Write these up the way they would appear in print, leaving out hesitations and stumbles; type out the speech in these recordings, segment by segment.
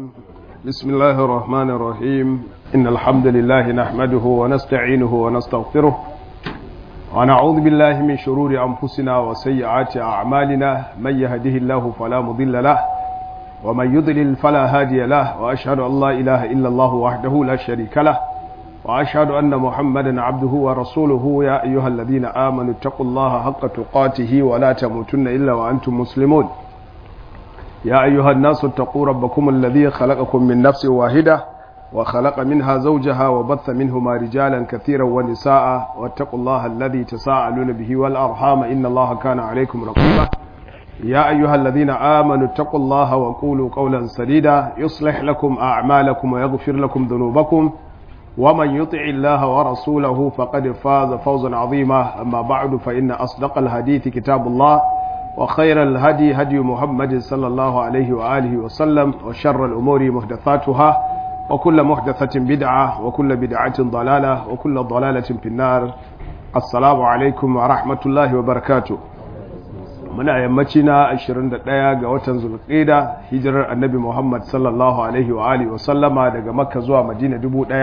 بسم الله الرحمن الرحيم إن الحمد لله نحمده ونستعينه ونستغفره ونعوذ بالله من شرور أنفسنا وسيئات أعمالنا من يهده الله فلا مضل له ومن يضلل فلا هادي له وأشهد أن لا إله إلا الله وحده لا شريك له وأشهد أن محمدا عبده ورسوله يا أيها الذين آمنوا اتقوا الله حق تقاته ولا تموتن إلا وأنتم مسلمون يا أيها الناس اتقوا ربكم الذي خلقكم من نفس واحدة وخلق منها زوجها وبث منهما رجالا كثيرا ونساء واتقوا الله الذي تساءلون به والأرحام إن الله كان عليكم رقيبا يا أيها الذين آمنوا اتقوا الله وقولوا قولا سديدا يصلح لكم أعمالكم ويغفر لكم ذنوبكم ومن يطع الله ورسوله فقد فاز فوزا عظيما أما بعد فإن أصدق الحديث كتاب الله وخير الهدي هدي محمد صلى الله عليه وآله وسلم وشر الأمور محدثاتها وكل محدثة بدعة وكل بدعة ضلالة وكل ضلالة في النار. السلام عليكم ورحمة الله وبركاته. من أيامتنا 21 ga watan Zulqa'da hijirar Annabi Muhammad sallallahu alaihi wa alihi wa sallama daga Makka zuwa Madina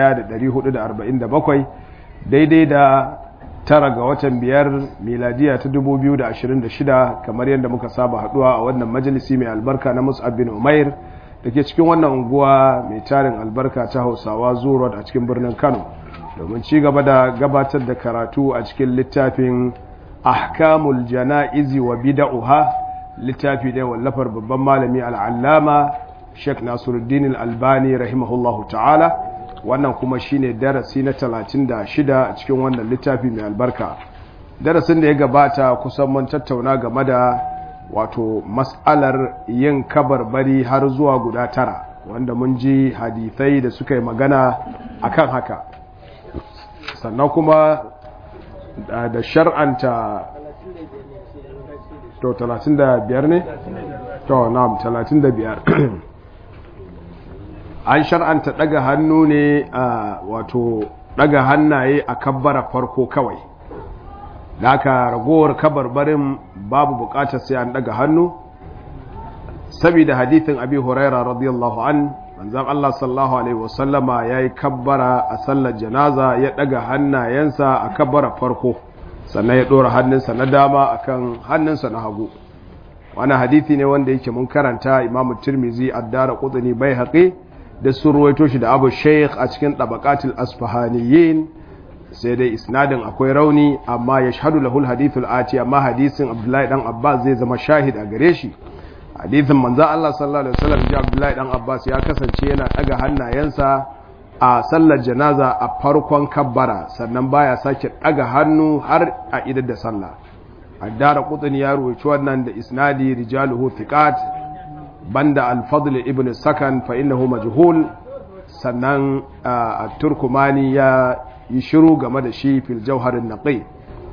1447 daidai da 9 ga watan 5 miladiya ta 2026 kamar yadda muka saba haduwa a wannan majalisi mai albarka na Mus'ab bin Umair dake cikin wannan unguwa mai tarin albarka ta Hausawa Zoo a cikin birnin Kano domin ci gaba da gabatar da karatu a cikin littafin ahkamul jana'izi wa bid'uha littafi ne wallafar babban malami al'allama Sheikh Nasiruddin Al-Albani rahimahullahu ta'ala. Wannan kuma shine darasi na 36 a cikin wannan littafi mai albarka. Darasin da ya gabata kusan mun tattauna game da wato mas'alar yin kabarbari har zuwa guda 9 wanda mun ji hadisai da suka yi magana akan haka. Sannan kuma da shar'anta to 35 ne? To na'am 35 an shar'anta daga hannu ne wato daga hannaye a kabbara farko kawai da aka ragowar kabarbarin babu bukatar sai an daga hannu saboda hadithin Abi Huraira radiyallahu an manzon Allah sallallahu alaihi wasallama yayi kabbara a sallar janaza ya daga hannayensa a kabbara farko sannan ya dora hannunsa na dama akan hannunsa na hagu. Wannan hadisi ne wanda yake mun karanta Imam Tirmidhi ad-Daraqutni Baihaqi da sun ruwaito shi da Abu Shaykh a cikin Tabaqatul Asfahaniyin sai dai isnadin akwai rauni amma yashhadu lahu al-hadith al-ati amma hadisin Abdullahi dan Abbas zai zama shahid a gare shi. Hadithin manzo Allah sallallahu alaihi wasallam ji Abdullahi dan Abbas ya kasance yana daga hannayensa a sallar janaza a farkon kabbara sannan baya sake daga hannu har a idar da sallah. Ad-Daraqutni ya ruwaito wannan da isnadi rijaluhu thiqat banda al-Fadl ibn Sakan fa innahu majhul sannan at-Turkumani ya yi shiru game da shi fil Jawhar an-Naqi.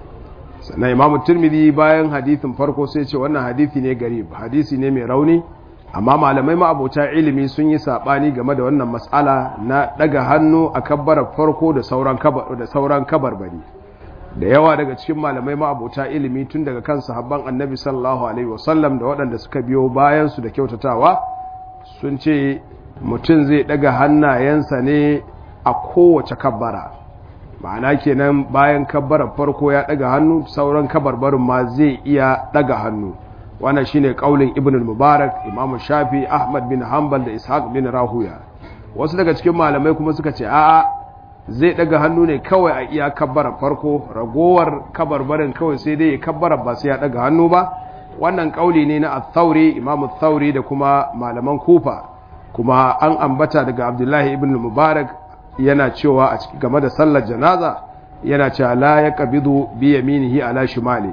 Sannan Imam Tirmidhi bayan hadisin farko sai ce wannan hadisi ne garib, hadisi ne mai rauni, amma malamai ma'abota ilimi sun yi sabani game da wannan mas'ala na daga hannu a kabbarar farko da sauran kabarbari. Da yawa daga cikin malamai ma'abota ilimi tun daga kan sahabban Annabi sallallahu alaihi wasallam da waɗanda suka biyo bayan su da kyautatawa sun ce mutum zai daga hannayensa ne a kowace kabbara. Ma'ana kenan bayan kabbarar farko ya daga hannu sauran kabarbarin ma zai iya daga hannu. Wannan shine kaulin Ibn al-Mubarak, Imam Shafi, Ahmad bin Hanbal da Ishaq bin Rahuya. Wasu daga cikin malamai kuma suka ce a'a zai daga hannu ne kawai a iya kabbarar farko, ragowar kabarbarin kawai sai dai ya kabbarar ba sai ya daga hannu ba. Wannan kauli ne na Ath-Thawri, Imam Ath-Thawri da kuma malaman Kufa. Kuma an ambata daga Abdullahi ibn al-Mubarak yana cewa a cikin game da sallar janaza yana cewa la yaqbidu bi yaminihi ala shimali,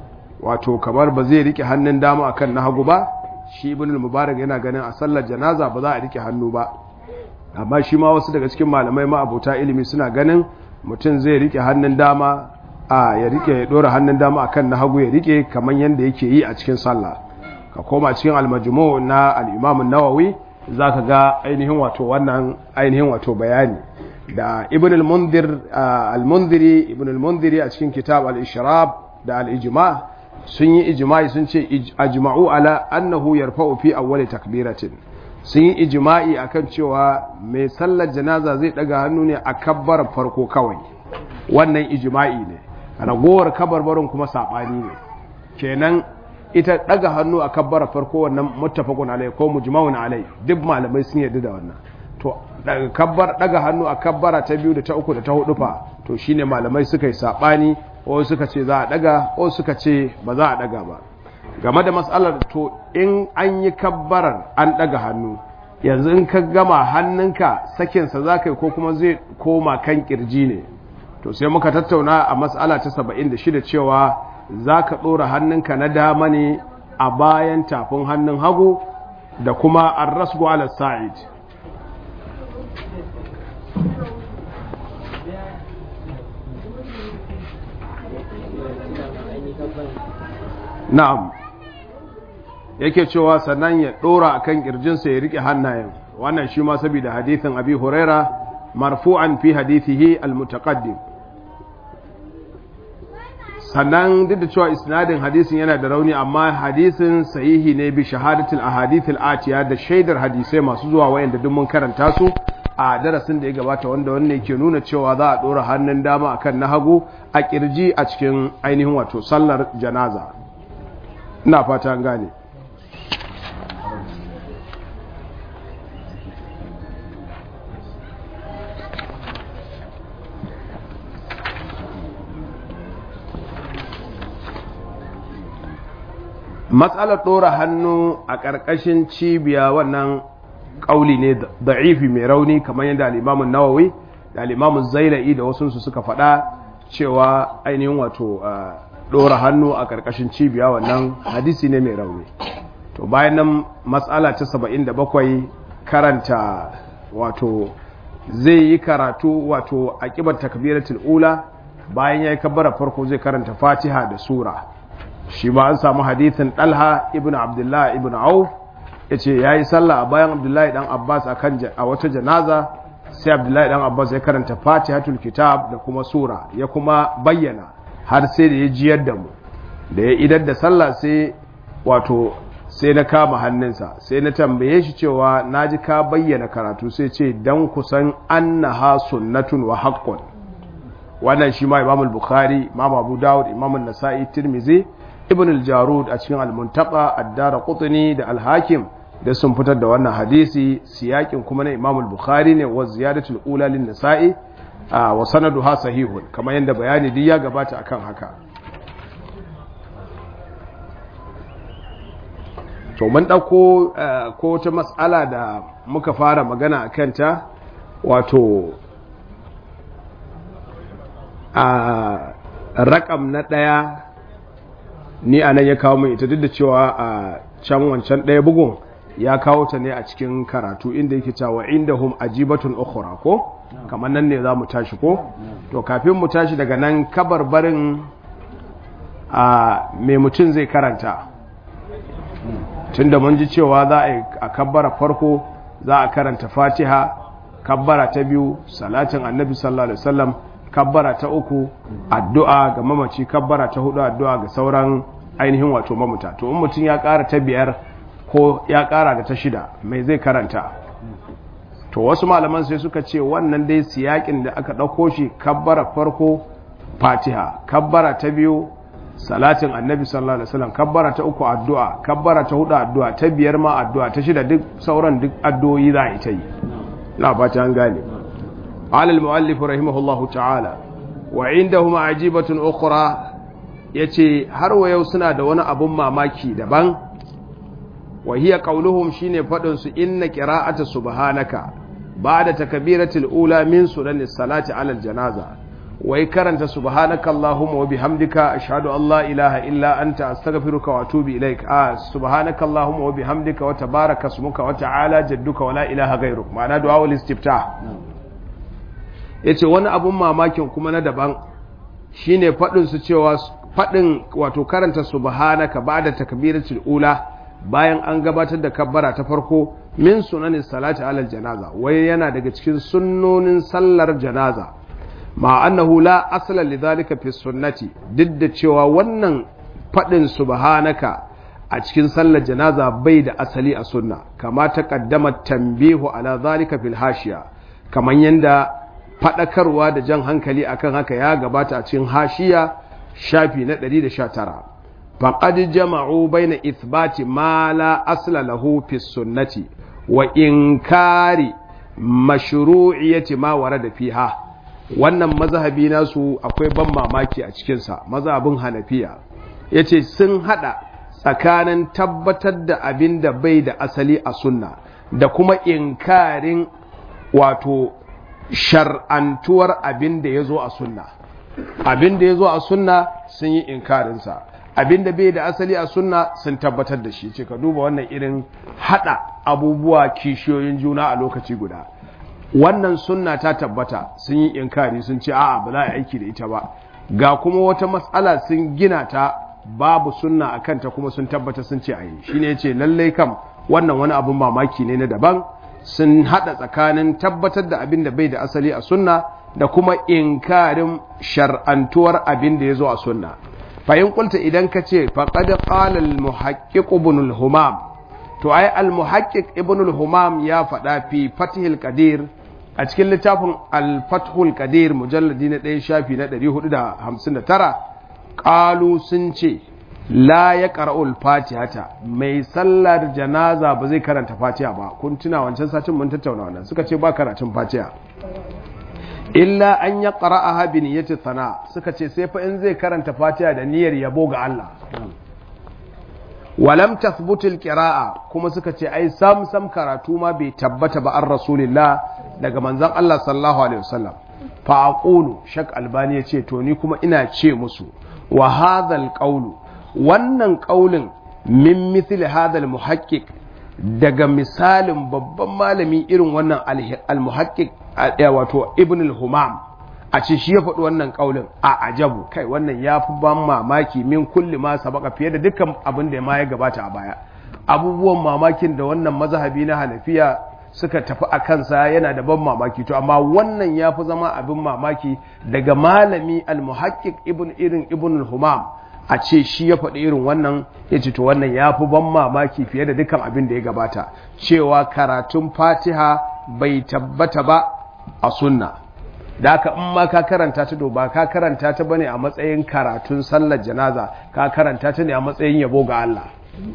wato kamar ba zai rike hannun dama akan na hagu ba. Shi ibn al-Mubarak yana ganin a sallar janaza ba za a rike hannu ba, amma shi ma wasu daga cikin malamai ma abota ilimi suna ganin mutum zai rike hannun dama ya dora hannun dama akan na hagu ya rike kamar yanda yake yi a cikin sallah. Ka koma cikin al-Majmu' na al-Imam an-Nawawi zaka ga ainihin wato bayani da Ibn al-Mundhiri a cikin kitab al-Ishrab da al-Ijma' sun yi ijma'i sun ce ajma'u ala annahu yarfa'u fi awwali takbiratin sun yi ijma'i akan cewa mai sallar janaza zai daga hannu ne a kabbar farko kawai, wannan ijma'i ne. Ragowar kabarbarin kuma sabani ne, kenan ita daga hannu a kabbar farko wannan muttafaqun alai ko mujma'un alai, duk malamai sun yarda da wannan. To daga hannu a kabbara ta biyu da ta uku da ta hudu fa, to shine malamai suka yi sabani, wasu suka ce za a daga, wasu suka ce ba za a daga ba. Game da matsalar, to in an yi kabbarar an daga hannu, yanzu in ka gama hannunka sakinsa za ka yi ko kuma zai koma kan kirji ne. To sai muka tattauna a matsala ta 76 cewa za ka ɗora hannunka na dama ne a bayan tafin hannun hagu da kuma ar-rasgu ala sa'id. Na'am, yake cewa sannan ya ɗora a kan ƙirjinsa ya riƙe hannayen, wannan shi ma saboda hadithin Abi Huraira marfu'an fi hadithihi al-mutaqaddim. Sannan duk da cewa isnadin hadisin yana da rauni, amma hadisin sahihi ne bi shahadatul ahadithil atiya, da shaidar hadisai masu zuwa wayanda duk mun karanta su a darasin da ya gabata, wanda wannan yake nuna cewa za a ɗora hannun dama akan na hagu a ƙirji a cikin ainihin wato sallar janaza. Ina fata an gane. Matsalar ɗora hannu a ƙarƙashin cibiya wannan ƙauli ne da'ifi mai rauni, kamar yadda al'imamun Nawawi da al'imamun Zaila'i da wasunsu suka faɗa cewa ainihin wato ɗora hannu a ƙarƙashin cibiya wannan hadisi ne mai rauni. To bayan nan matsala ta 77 karanta wato zai yi karatu wato a ƙibar takbiratul ula, bayan ya yi kabbara farko zai karanta Fatiha da sura. Shi ba an samu hadithin Talha ibn Abdullah ibn Auf, yace yayi sallah a bayan Abdullahi dan Abbas a wata janaza, sai Abdullahi dan Abbas ya karanta Fatihatul Kitab da kuma sura, ya kuma bayyana har sai da ya jiyar da mu. Da ya idar da sallah sai wato sai na kama hannunsa, sai na tambaye shi cewa naji ka bayyana karatu, sai ce dan kusan annaha sunnatun wa haqqun. Wannan shi ma Imam al-Bukhari, Imam Abu Dawud, Imam an-Nasa'i, Tirmidhi, Ibn al-Jarud a cikin al-Muntaqa, ad-Daraqutni da al-Hakim da sun fitar da wannan hadisi. Siyakin kuma na Imam al-Bukhari ne, wa ziyadatul ula lin-Nasa'i wa sanaduha sahihun, kamar yanda bayani duk ya gabata akan haka. To mun dauko ko ta mas'ala da muka fara magana akan ta, wato rakam na ɗaya, ni a nan ya kawo min ita, duk da cewa a can wancan ɗaya bugun ya kawo ta ne a cikin karatu inda yake cewa indahum ajibatun ukhra, ko kamar nan ne za mu tashi ko. To kafin mu tashi daga nan, kabarbarin mai mutum zai karanta, tunda mun ji cewa za a kabbara farko za a karanta Fatiha, kabbara ta biyu salatin annabi sallallahu alaihi wasallam, kabbara ta uku addu'a ga mamaci, kabbara ta hudu addu'a ga sauran ainihin wato mamuta. To in mutum ya ƙara ta biyar ko ya ƙara da ta shida, mai zai karanta? To wasu malaman sai suka ce wannan dai siyakin da aka ɗauko shi, kabbara farko Fatiha, kabbara ta biyu salatin annabi sallallahu alaihi wasallam, kabbara ta uku addu'a, kabbara ta hudu addu'a, ta biyar ma addu'a, ta shida duk sauran duk addu'o'i za a yi ta yi. Na fata an gane. قال المؤلف رحمه الله تعالى وعندهم عجيبة أخرى، yace har wa yau suna da wani abun mamaki daban, wa hiya qauluhum, shine fadin su inna qira'ata subhanaka ba'da takbiratil ula min sunanis salati ala aljanaza, wai karanta subhanaka allahumma wa bihamdika ashhadu an la ilaha illa anta astaghfiruka wa atubu ilaik, subhanaka allahumma wa bihamdika wa tabaraka ismuka wa ta'ala jadduka wa la ilaha ghayruk, ma'ana du'a istiftah. Yace wani abun mamakin kuma na daban shine fadin su cewa fadin wato karanta subhanaka ba'da takbiratul ula, bayan an gabatar da kabbara ta farko, min sunanis salati alal janaza, wai yana daga cikin sunnonin sallar janaza, ma annahu la asla lidhalika fi sunnati, duk da cewa wannan fadin subhanaka a cikin sallar janaza bai da asali a sunna kama ta kaddama tambihu ala zalika fil hashiya kaman yanda fadakarwa da jan hankali akan haka ya gabata a cikin hashiya shafi na 119 faqad jama'u baina ithbati ma la asla lahu fi sunnati wa inkari mashru'iyyati ma warada fiha. Wannan mazhabi nasu akwai ban mamaki a cikin sa, mazhabin Hanafiya yace sun hada tsakanin tabbatar da abin da bai da asali a sunna da kuma inkarin wato shar'antuwar abin da yazo a sunna. Abin da yazo a sunna sun yi inkarin sa, abin da bai da asali a sunna sun tabbatar da shi. Ce ka duba wannan irin hada abubuwa kishiyoyin juna a lokaci guda. Wannan sunna ta tabbata sun yi inkari, sun ce a'a ba za a aiki da ita ba, ga kuma wata matsala sun gina ta babu sunna a kanta kuma sun tabbata sun ce a yi. Shi ne ya ce lallai kam wannan wani abin mamaki ne na daban, sun hada tsakanin tabbatar da abin da bai da asali a sunna da kuma inkarin shar'antuwar abin da ya zo a sunna. Fahim kulta idan ka ce faƙad qala al-muhaqqiq ibn al-humam, to ai al-muhaqqiq ibn al-humam ya faɗa fi fathil qadir a cikin littafin al-fathul qadir mujalladi na 1 shafi na 459 qalu sun ce la yaqra'ul fatihata, mai sallar janaza ba zai karanta fatiha ba. Kun tuna wancan satin mun tattauna wannan, suka ce ba karatun fatiha illa an yaqra'aha bi niyyati thana, suka ce sai fa in zai karanta fatiha da niyyar yabo ga Allah. Walam tathbutu alqira'a, kuma suka ce ai sam karatu ma bai tabbata ba an rasulillah daga manzon Allah sallallahu alaihi wasallam. Fa aqulu, shak albani yace to ni kuma ina ce musu wa hadha alqawlu, wannan qaulin min mithli hadha almuhaqqiq, daga misalin babban malami irin wannan almuhaqqiq wato ibn al-humam, a ce shi ya faɗi wannan ƙaulin a ajabu, kai wannan ya fi ban mamaki min kulli ma sabaka fiye da dukkan abin da ma ya gabata a baya. Abubuwan mamakin da wannan mazhabi na Hanafiya suka tafi a kansa yana da ban mamaki, to amma wannan ya fi zama abin mamaki daga malami al-muhaqqiq ibn al-humam, a ce shi ya faɗi irin wannan. Ya ce to wannan ya fi ban mamaki fiye da dukkan abin da ya gabata, cewa karatun fatiha bai tabbata ba a sunna. Da haka in ma ka karanta ta ba ka karanta ta bane a matsayin karatun sallar janaza, ka karanta ta ne a matsayin yabo ga Allah.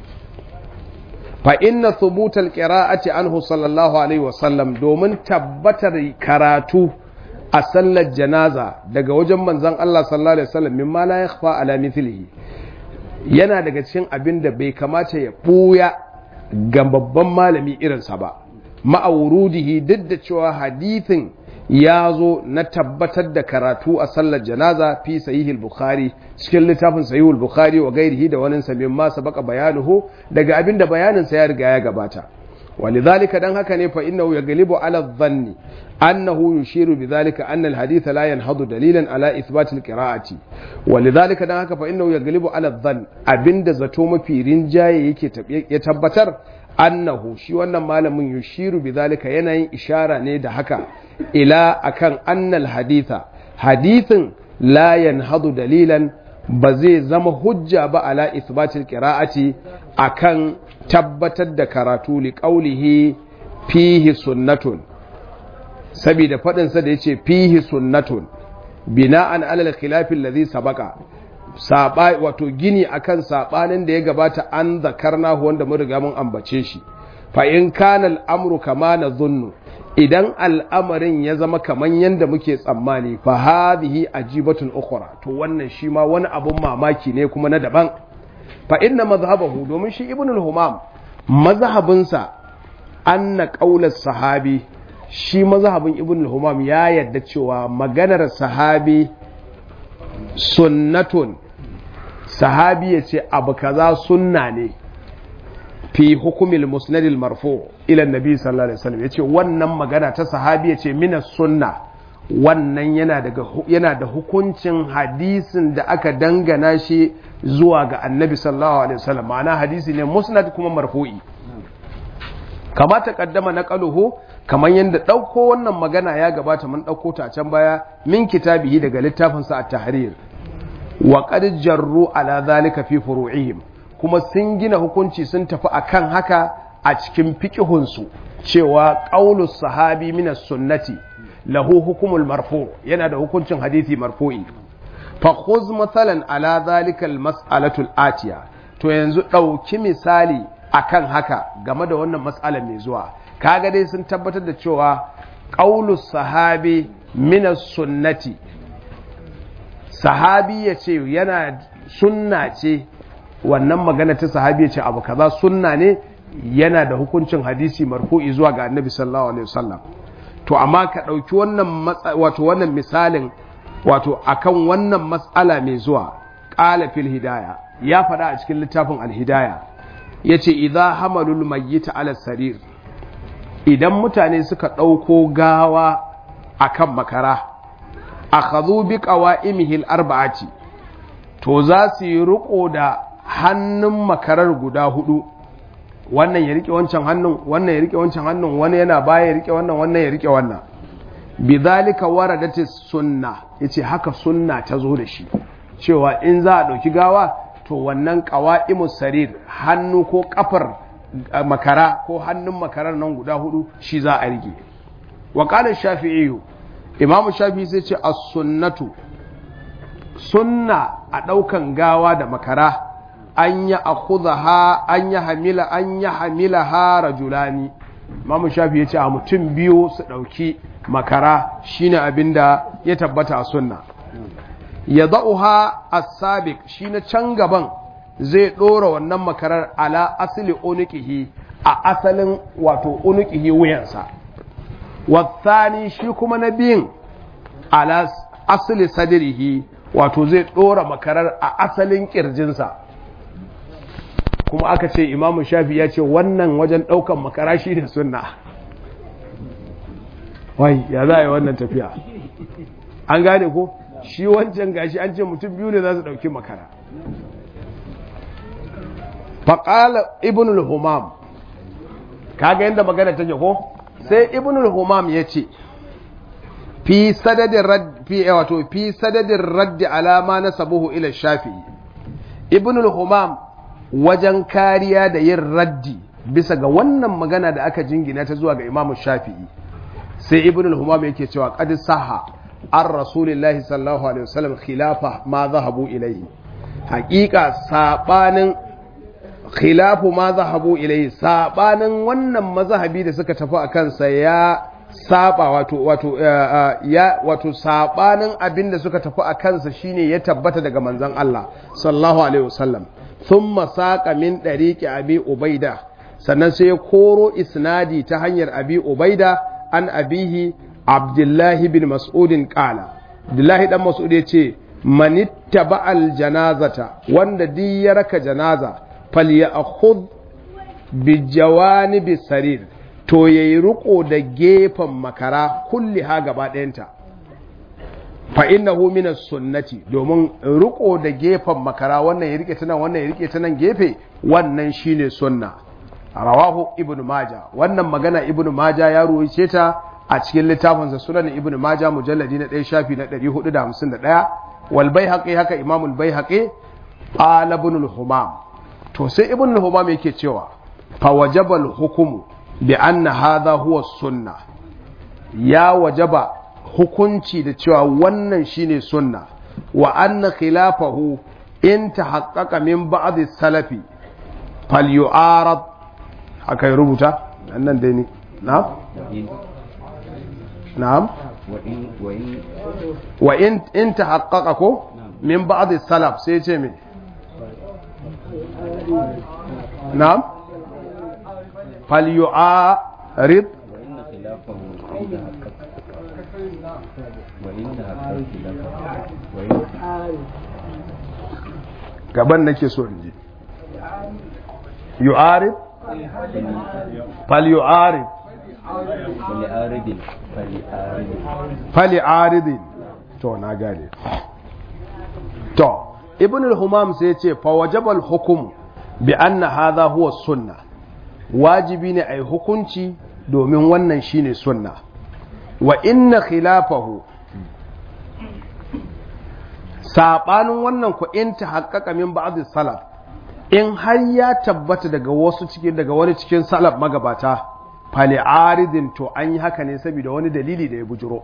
Fa inna thubutal qira'ati anhu sallallahu alaihi wasallam, domin tabbatar karatu a sallar janaza daga wajen manzon Allah sallallahu alaihi wasallam mimma la yakhfa ala mithlihi, yana daga cikin abin da bai kamata ya buya ga babban malami irinsa ba. Ma'aurudihi, duk da cewa hadithin ya zo na tabbatar da karatu a sallar janaza fi sahihul bukhari, cikin littafin sahihul bukhari wa gairihi da wani samin ma sabaka bayanuhu, daga abinda bayanin sa ya riga ya gabata. walidhalika dan haka ne fa innahu yaglibu ala dhanni annahu yushiru bidhalika anna alhadith la yanhadu dalilan ala ithbat alqira'ati. walidhalika dan haka fa innahu yaglibu ala dhann, abinda zato mafi rinjaye yake ya tabbatar, annahu shi wannan malamin yushiru bidhalika yana yin ishara ne da haka ila akan annal hadithin la yanhadu dalilan, ba zai zama hujja ba ala ithbatil qira'ati akan tabbatar da karatu li qawlihi fihi sunnatun, saboda fadin sa da yace fihi sunnatun bina'an ala al-khilaf alladhi sabaqa, wato gini akan sabanin da ya gabata an zakarnahu wanda mun riga mun ambace shi. Fa in kana al-amru kama nadhunnu, idan al'amarin ya zama kaman yanda muke tsammani, fa hadhihi ajibatun ukhra, to wannan shi ma wani abun mamaki ne kuma na daban. Fa inna madhhabahu, domin shi ibn al-humam mazhabinsa anna qaulas sahabi, shi mazhabin ibn al-humam ya yadda cewa maganar sahabi sunnatun, sahabi ya ce abu kaza sunna ne fi hukumil musnadil marfu ila nabi sallallahu alaihi wasallam, yace wannan magana ta sahabi yace minas sunna, wannan yana da hukuncin hadisin da aka dangana shi zuwa ga annabi sallallahu alaihi wasallam, ma'ana hadisi ne musnad kuma marfu'i. kama ta kaddama naqaluhu, kaman yanda dauko wannan magana ya gabata mun dauko ta a can baya min kitabihi daga littafin sa at-tahrir. wa qad jarru ala zalika fi furu'ihim, kuma sun gina hukunci sun tafi akan haka a cikin fiqhunsu cewa qaulus sahabi minas sunnati lahu hukumul marfu yana da hukuncin hadisi marfu'i fa khuz mathalan ala zalika al mas'alatu al atiya to yanzu dauki misali akan haka game da wannan mas'alar mai zuwa kaga dai sun tabbatar da cewa qaulus sahabi minas sunnati sahabi yace yana sunna ce wannan magana ta sahabi yace abu kaza sunna ne yana da hukuncin hadisi marfu'i zuwa ga annabi sallallahu alaihi wasallam to amma ka dauki wannan wannan misalin akan wannan mas'ala mai zuwa qala fil hidaya ya fada a cikin littafin al hidaya yace idza hamalul mayyit ala sarir idan mutane suka dauko gawa akan makara akhadhu bi qawaimihi al arba'ati to za su yi riko da hannun makarar guda hudu wannan ya rike wancan hannun wannan ya rike wancan hannun wani yana baya ya rike wannan wannan ya rike wannan bidhalika waradati sunna yace haka sunna ta zo da shi cewa in za a dauki gawa to wannan qawaimus sarir hannu ko kafar makara ko hannun makarar nan guda hudu shi za a rike wa qala shafi'i imam shafi'i sai ce as-sunnatu sunna a daukan gawa da makara an ya akhudha an ya hamila ha rajulani Imam Shafi yace a mutum biyu su dauki makara shine abinda ya tabbata a sunna yadauha as-sabiq shine can gaban zai dora wannan makarar ala asli unuqihi a asalin unuqihi wuyansa wathani shi kuma na biyin ala asli sadrihi zai dora makarar a asalin kirjinsa kuma aka ce imamu shafi ya ce wannan wajen ɗaukan makara shi ne sunna wai ya za a yi wannan tafiya an gane ko shi wancan gashi an ce mutum biyu ne za su ɗauki makara faƙala ibn al-humam kaga yadda magana take ko sai ibn al-humam ya ce fi sadadin raddi alama na sabuhu ila shafi ibn al-humam wajen kariya da yin raddi bisa ga wannan magana da aka jingina ta zuwa ga Imam Shafi'i sai Ibn al-Humam yake cewa qad sahha ar rasulillahi sallallahu alaihi wasallam khilafa ma zahabu ilayhi haqiqa sabanin khilafu ma zahabu ilayhi sabanin wannan mazhabi da suka tafi akan sa ya saba sabanin abinda suka tafi akan sa shine ya tabbata daga manzon Allah sallallahu alaihi wasallam thumma saqa min dariqi abi ubaida sannan sai ya koro isnadi ta hanyar abi ubaida an abihi abdullahi bin mas'udin qala abdullahi dan mas'ud yace manittaba al janazata wanda di ya raka janaza falyakhudh bi jawanibi sarir to yayi riko da gefen makara kulli ha gaba ɗayanta fa innahu min as-sunnati domin riko da gefen makara wannan ya rike ta nan wannan ya rike ta nan gefe wannan shine sunna rawahu ibnu majah wannan magana ibnu majah ya ruwaice ta a cikin littafin sa sunan ibnu majah mujalladi na 1 shafi na 451 wal baihaqi haka imam al baihaqi qala ibn al humam to sai ibn al humam yake cewa fa wajaba al hukmu bi anna hadha huwa sunna ya wajaba hukunci da cewa wannan shine sunna wa anna khilafahu in tahaqqaqa min ba'd as-salafi falyu'arad haka rubuta nan dai ne na'am wa in tahaqqaqa ko min ba'd as-salaf sai ce me na'am falyu'arid gaban nake so in ji yu'arid falyu'arid fali'aridin to na gane to ibn al-humam sai ce fa wajaba al-hukm bi anna hadha huwa sunna wajibi ne ai hukunci domin wannan shine sunna wa inna khilafahu sabanin wannan ku in ta haqqaqa min ba'd salaf in har ya tabbata daga wani cikin salaf magabata fali aridin to an yi haka ne saboda wani dalili da ya bujuro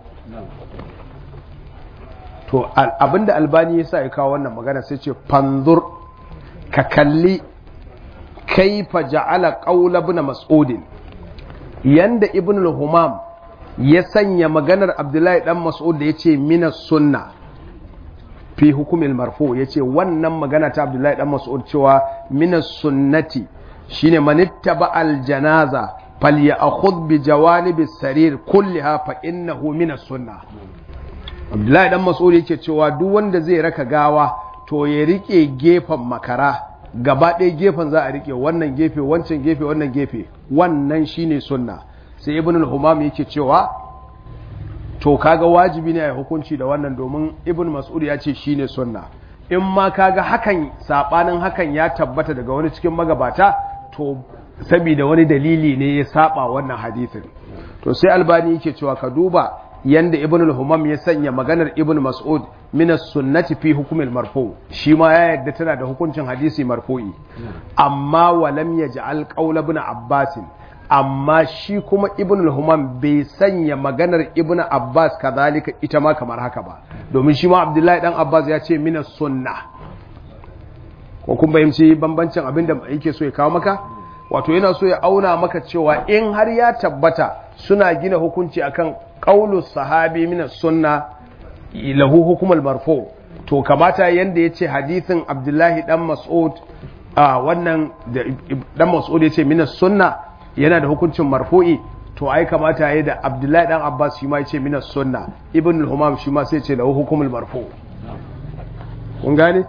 to abinda albani ya sa ya kawo wannan magana sai ce fanzur ka kalli kaifa ja'ala qaula ibn mas'ud yanda ibn al-humam ya sanya maganar abdullahi dan mas'ud da yace minas sunna fi hukumil marfu yace wannan magana ta abdullahi dan mas'ud cewa minas sunnati shine manittaba al-janaza falyakhudh bi jawanibi sarir kulliha fa innahu minas sunna. Abdullahi dan Mas'ud yake cewa duk wanda zai raka gawa to ya rike gefen makara gaba ɗaya gefen za a rike wannan gefe wancan gefe wannan gefe wannan shine sunna. Sai Ibn al-Humam yake cewa to kaga wajibi ne a hukunci da wannan domin Ibn Mas'ud ya ce shine sunna. In ma kaga hakan sabanin hakan ya tabbata daga wani cikin magabata to saboda wani dalili ne ya saba wannan hadisin. To sai Albani yake cewa ka duba yanda Ibn al-Humam ya sanya maganar Ibn Mas'ud minas sunnati fi hukumil marfu shi ma ya yadda tana da hukuncin hadisi marfu'i amma walam yaj'al qawl ibn Abbas amma shi kuma Ibn al-Humam bai sanya maganar Ibn Abbas kadhalika ita ma kamar haka ba domin shi ma Abdullahi dan Abbas ya ce minas sunna ko kun bayyana bambancin abinda yake so ya kawo maka wato yana so ya auna maka cewa in har ya tabbata suna gina hukunci akan qaulus sahabi minas sunna lahu hukumul marfu to kamata yanda yace hadisin Abdullahi dan Mas'ud wannan dan Mas'ud yace minas sunna yana da hukuncin marfu'i to ai kamata yayi da Abdullahi dan Abbas shi ma yace minas sunna Ibn al-Humam shi ma sai yace lahu hukumul marfu kun gane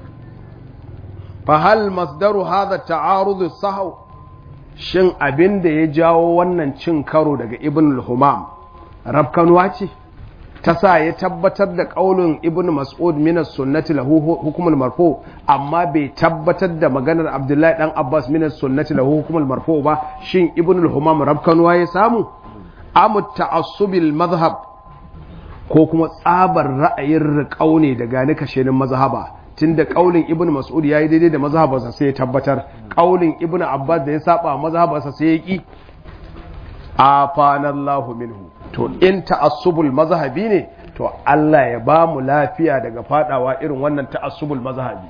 fa hal masdaru hadha ta'arud as-sahw shin abinda ya jawo wannan cin karo daga Ibn al-Humam rabkanuwa ce ta sa ya tabbatar da ƙaunin Ibn Mas'ud minas sunnati lahu hukumul marfu amma bai tabbatar da maganar Abdullahi dan Abbas minas sunnati lahu hukumul marfu ba shin Ibn al-Humam rabkanuwa ya samu am ta'assubil madhhab ko kuma tsabar ra'ayin riƙau ne daga ni kashenin mazhaba tunda ƙaunin Ibn Mas'ud yayi daidai da mazhabarsa sai ya tabbatar ƙaunin Ibn Abbas da ya saba mazhabarsa sai ya ki afanallahu minhu to in ta'assubul mazhabi ne to Allah ya ba mu lafiya daga fadawa irin wannan ta'assubul mazhabi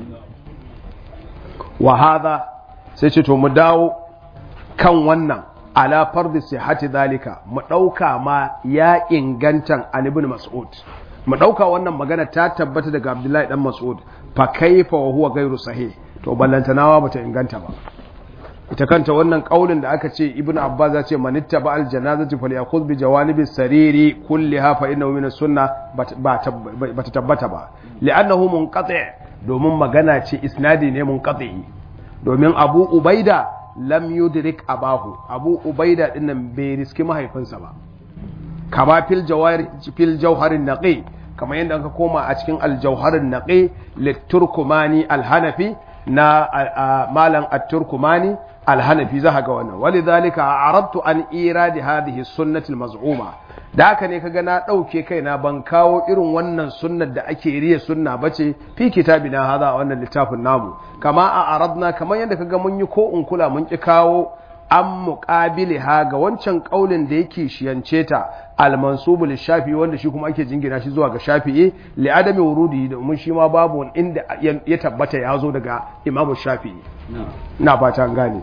wa hadha sai ce to mu dawo kan wannan ala fardi sihhati zalika mu dauka ma ya ingantan an ibn Mas'ud mu dauka wannan magana ta tabbata daga Abdullahi dan Mas'ud fa kaifa wa huwa ghairu sahih to ballantanawa bata inganta ba ita kanta wannan kaulin da aka ce Ibn Abbas ya ce manitta ba aljanazati falyakhudh bi jawanibi sariri kulliha fa innahu min as-sunnah bata tabbata ba li'annahu munqati' domin magana ce isnadi ne munqati domin Abu Ubaida lam yudrik abahu Abu Ubaida dinnan bai riski mahaifinsa ba kama fil jawharin naqi kama yanda aka koma a cikin al-jawharin naqi liturkumani al-hanafi na malam at-turkumani al-hanafi za ga wannan walidhalika aradtu an iradi hadhihi sunnati al-maz'uma da haka ne kaga na dauke kaina ban kawo irin wannan sunnar da ake riya sunna bace fi kitabina hada wannan littafin namu kama a aradna kamar yadda kaga mun yi ko in kula mun ki kawo an muqabiliha ga wancan kaulin da yake shiyance ta al-mansub lishafi wanda shi kuma ake jingina shi zuwa ga Shafi'i li adami wurudi da mun shi ma babu inda ya tabbata ya zo daga Imam Shafi'i na fata an gane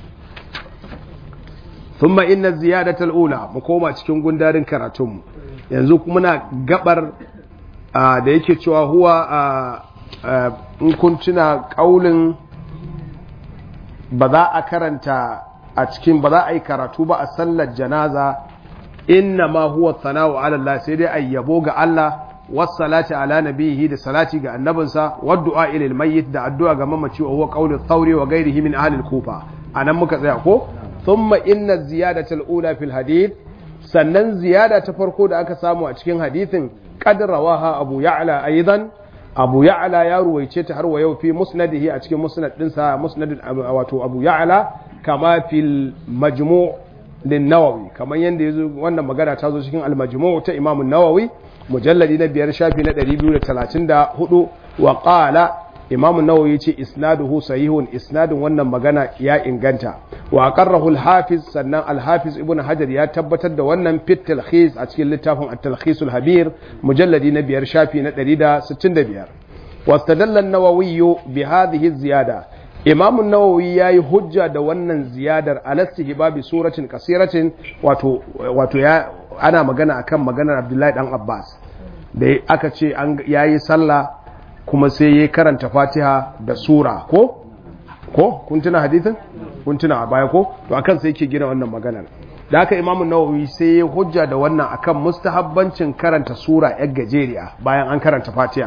thumma inna ziyadatal ula mu koma cikin gundarin karatun mu yanzu kuma muna gabar da yake cewa huwa in kun tuna kaulin ba za a karanta a cikin ba za a yi karatu ba a sallar janaza inna ma huwa thana'u ala Allah sai dai ayyabo ga Allah wassalati ala nabihi da salati ga annabinsa waddu'a ila almayyit da addu'a ga mamaci wa huwa qawlu thawri wa ghayrihi min ahli al-kufa anan muka tsaya ko thumma inna ziyadata al-ula fil hadith sannan ziyada ta farko da aka samu a cikin hadithin qad rawaha abu ya'la aidan abu ya'la ya ruwaice ta har wa yau fi musnadihi a cikin musnad dinsa musnad wato abu ya'la kama fil majmu' lin-nawawi kaman yanda yazo wannan magana ta zo cikin al-majmu' ta imam an-nawawi mujalladi na 5 shafi na 234 wa qala Imam an-Nawawi yace isnaduhu sahihun, isnadin wannan magana ya inganta. Wa aqarrahu al-Hafiz, sannan al-Hafiz Ibn Hajar ya tabbatar da wannan fit talkhis a cikin littafin at-Talkhis al-Habir mujalladi na 5 shafi na 165. Wastadalla an-Nawawi bi hadhihi ziyada, Imam an-Nawawi yayi hujja da wannan ziyadar alastihbabi suratin qasiratin, wato ya ana magana akan maganar Abdullahi dan Abbas da aka ce yayi sallah kuma sai ya karanta Fatiha da sura ko kun tuna hadisin kun tuna a baya ko to akan sai yake gina wannan maganar. Da haka Imam an-Nawawi sai ya hujja da wannan akan mustahabbancin karanta sura yar gajeriya bayan an karanta Fatiha.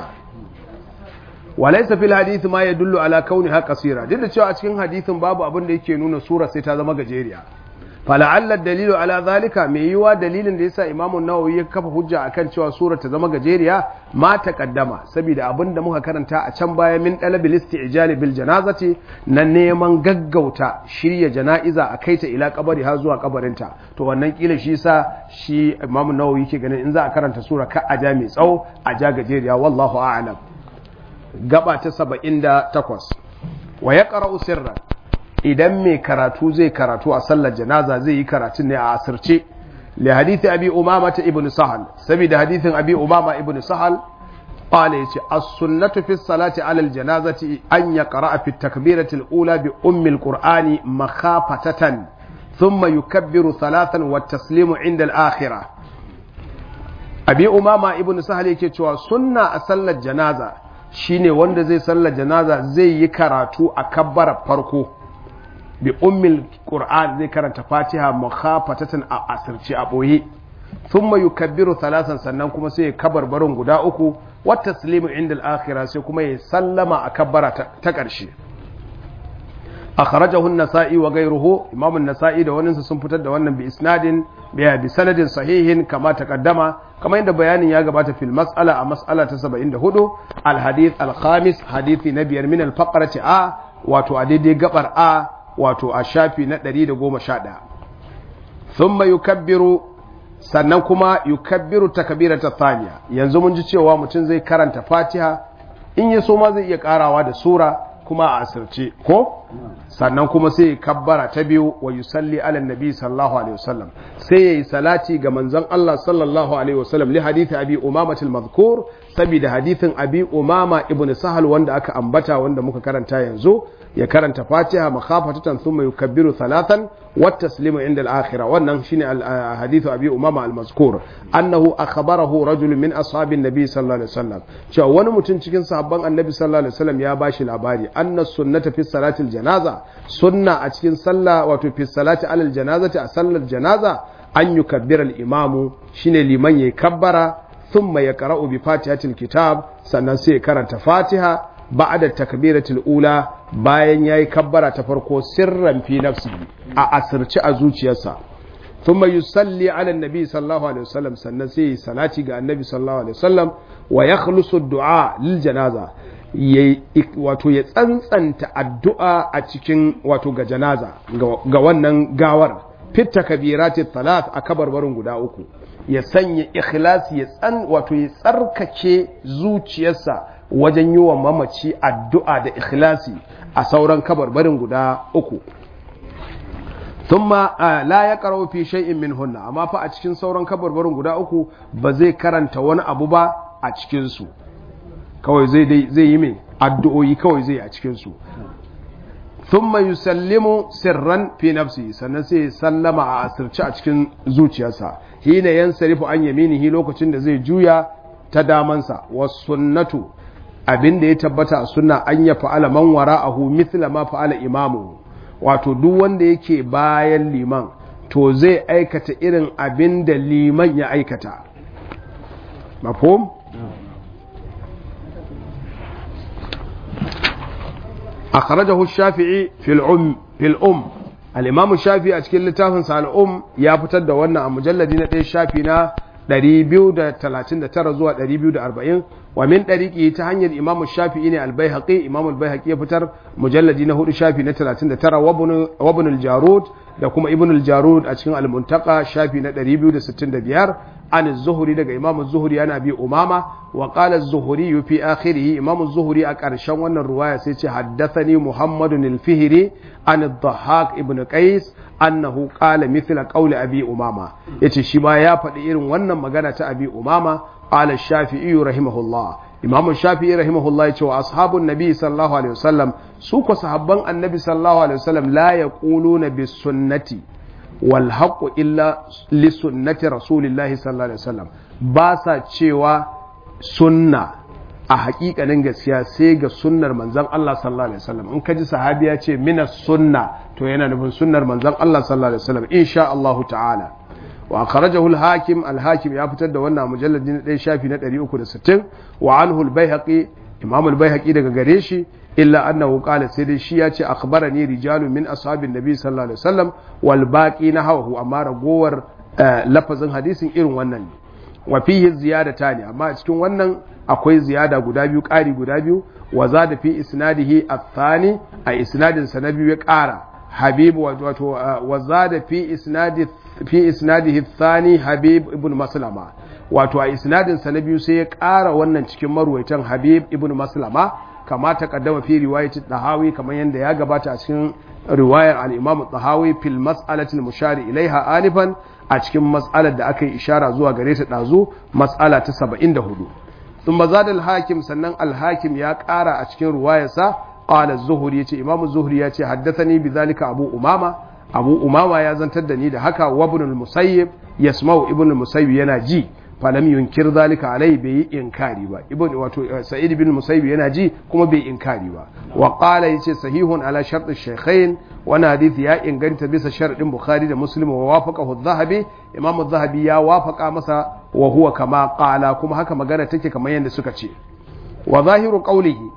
Walaysa fil hadith ma yadullu ala kauniha qasira, duk da cewa a cikin hadisin babu abin da yake nuna sura sai ta zama gajeriya. Fala'alla dalilu ala zalika, mai yiwa dalilin da yasa Imam an-Nawawi ya kafa hujja akan cewa sura ta zama gajeriya ma taqaddama, saboda abin da muka karanta a can baya min talabil isti'jal bil janazati, na neman gaggauta shirya jana'iza a kaita ila kabari har zuwa kabarinta. To wannan kila shi yasa shi Imam an-Nawawi yake ganin in za a karanta sura ka aja mai tsawo aja gajeriya, wallahu a'lam. Gaba ta 78. Wa yaqra'u sirran, idan mai karatu zai karatu a sallar janaza zai yi karatun ne a asirce, li hadithi Abi Umama ibn Sahal, saboda hadithin Abi Umama ibn Sahal qala yace as-sunnatu fi salati ala al-janazati an yaqra'a fi at-takbirati al-ula bi ummi al-Qur'ani makhafatatan thumma yukabbiru thalathan wa at-taslimu 'inda al-akhirah. Abi Umama ibn Sahal yake cewa sunna a sallar janaza shine wanda zai sallar janaza zai yi karatu a kabbara farko bi ummil Qur'an, zai karanta Fatiha makhafatatan a asirce a boye, thumma yukabbiru thalathan, sannan kuma sai ya kabarbarin guda uku, wa taslimu inda al-akhirah, sai kuma ya sallama a kabbara ta ƙarshe. Akhrajahu an-Nasa'i wa ghayruhu, Imam an-Nasa'i da waninsa sun fitar da wannan bi isnadin bi sanadin sahihin kama taqaddama, kamar yadda bayanin ya gabata fil mas'ala a mas'ala ta 74, al-hadith al-khamis, hadithi na biyar min al-faqrati a, wato a daidai gabar a, wato a shafi na 111. Thumma yukabbiru, sannan kuma yukabbiru takbirata thaniya. Yanzu mun ji cewa mutum zai karanta Fatiha, in ya so ma zai iya karawa da sura kuma a asirce ko, sannan kuma sai kabbara ta biyu, wa yusalli ala nabi sallallahu alaihi wasallam, sai yayi salati ga manzon Allah sallallahu alaihi wasallam, li hadithi Abi Umama al-madhkur, saboda hadithin Abi Umama ibn Sahal wanda aka ambata wanda muka karanta yanzu, ya karanta Fatiha makhafatatan thumma yukabbiru thalathan wa taslimu inda al-akhirah. Wannan shine hadithu Abi Umama al-mazkur, annahu akhbarahu rajul min ashabin nabi sallallahu alaihi wasallam, cewa wani mutum cikin sahabban annabi sallallahu alaihi wasallam ya bashi labari, anna sunnata fi salati al-janaza, sunna a cikin sallah, wato fi salati alal janazati, a sallar janaza, an yukabbira al-imamu, shine liman yayi kabbara, thumma yaqra'u bi fatihatil kitab, sannan sai ya karanta Fatiha ba'da takbiratul ula, bayan yayi kabbara ta farko, sirran fi nafsihi, a asirci a zuciyarsa. Thumma yusalli ala annabi sallallahu alaihi wasallam, sannan sai salati ga annabi sallallahu alaihi wasallam, wa yakhlusu ad-du'a lil janaza, wato ya tsantsanta addu'a a cikin wato ga janaza, ga wannan gawar, fit takbirati thalath, a kabarbarin guda uku, ya sanya ikhlasi, wato ya tsarkake zuciyarsa wajen yi wa mamaci addu'a da ikhlasi a sauran kabarbarin guda uku. Thumma la yaqra'u fi shay'in minhunna, amma fa a cikin sauran kabarbarin guda uku ba zai karanta wani abu ba a cikin su, kawai zai yi mai addu'o'i kawai zai a cikin su. Thumma yusallimu sirran fi nafsi, sannan sai sallama a asirce a cikin zuciyarsa, hina yansarifu an yaminihi, lokacin da zai juya ta damansa. Was sunnatu, abinda ya tabbata a sunna, an ya fa'ala man wara'ahu mithla ma fa'ala imamu, wato duk wanda yake bayan liman to zai aikata irin abinda liman ya aikata. Mafhum? أخرجه الشافعي في الأم الإمام الشافعي أشكال لتافن الأم يا فتد وانا مجلدين الشافعي 239 zuwa 240 wa min dariqi ta hanyar Imam Shafi'i ne al-Baihaqi, Imam al-Baihaqi ya fitar mujalladi na 4 shafi na 39, wa ibn al-Jarud da kuma ibn al-Jarud a cikin al-Muntaqa shafi na 265, an az-zuhri daga imam az-zuhri yana bi umama wa qala az-zuhri fi akhirih imam az-zuhri a ƙarshen wannan ruwaya sai ce haddathani muhammadun al-fihri an ad-dhahhak ibn qais annahu qala mithla qawli abi umama yace shi ma ya faɗi irin wannan magana ta abi umama qala ash-shafi'i rahimahullah imam ash-shafi'i rahimahullah yace wa ashabun nabi sallallahu alaihi wasallam su ko sahabban annabi sallallahu alaihi wasallam la yaquluna bis sunnati wal haqqu illa li sunnati rasulillahi sallallahu alaihi wasallam ba sa cewa sunna a haƙiƙanin gaskiya sai ga sunnar manzon Allah sallallahu alaihi wasallam in kaji sahabi ya ce mina sunna to yana nufin sunnar manzon Allah sallallahu alaihi wasallam insha Allah ta'ala wa akhrajahu al-hakim al-hakim ya fitar da wannan mujalladi na 1 shafi na 360 wa anhu al-baihaqi imam al-baihaqi daga gare shi illa annahu qala sai dai shi ya ce akhbarani rijalun min ashabin nabi sallallahu alaihi wasallam wal baqi nahawu amma ragowar lafazin hadisin irin wannan ne wa fihi ziyadatani amma a cikin wannan akwai ziyada guda biyu ƙari guda biyu wa zada fi isnadihi athani a isnadin sa na biyu ya ƙara habib wato wa zada fi isnadihi athani habib ibn maslama wato a isnadin sa na biyu sai ya ƙara wannan cikin marwaitan habib ibn maslama kama ta kaddama fi riwayati tahawi kamar yanda ya gabata a cikin riwayar al-imam tahawi fil mas'alati al-mushari ilaiha anifan a cikin mas'alar da aka yi ishara zuwa gare ta dazu mas'ala ta 74 thumma zada al-hakim sannan al-hakim ya ƙara a cikin riwayarsa qala az-zuhri yace imam az-zuhri yace haddathani bidhalika abu umama ya zantar da ni da haka wa ibn al-musayyib yasma'u ibn al-musayyib yana ji falam yunkir zalika alai bai inkari ba wato sa'id bin musayyib yana ji kuma bai inkari ba wa qala yace sahihun ala shart ash-shaykhain wannan hadisi ya inganta bisa sharadin bukhari da muslim wa wafaqahu adh-dhahabi imam adh-dhahabi ya wafaqa masa wa huwa kama qala kuma haka magana take kamar yanda suka ce wa zahiru qawlihi